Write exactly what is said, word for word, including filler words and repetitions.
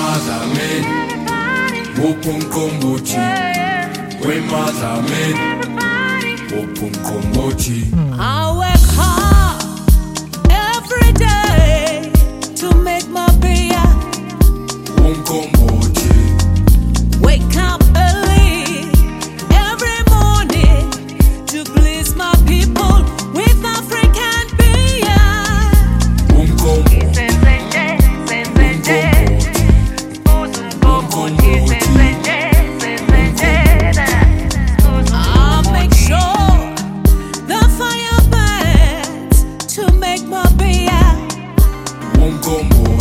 mother man, Wupum Kombochi. We mother man, Wupum Kombochi. I work hard every day to make my beer. Wupum Kombochi. Wake up early every morning to please my people with African beer. Wupum Kombochi. I'll make sure the fire burns to make my beer. Wupum Kombochi.